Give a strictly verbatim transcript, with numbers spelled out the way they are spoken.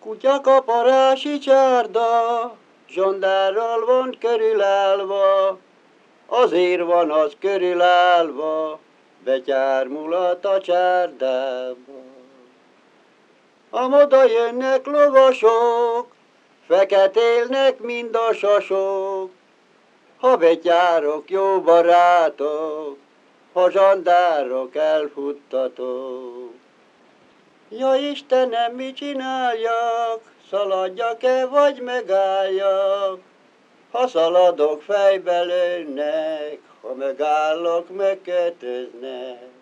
Kutyakaparási csárda, zsondárral van körülállva, azért van az körülállva, betyár mulat a csárdába. Amoda jönnek lovasok, feketélnek mind a sasok, ha betyárok jó barátok, ha zsandárok elfuttatok. Ja Istenem, mit csináljak, szaladjak-e vagy megálljak? Ha szaladok, fejbe lőnek, ha megállok, megkötöznek.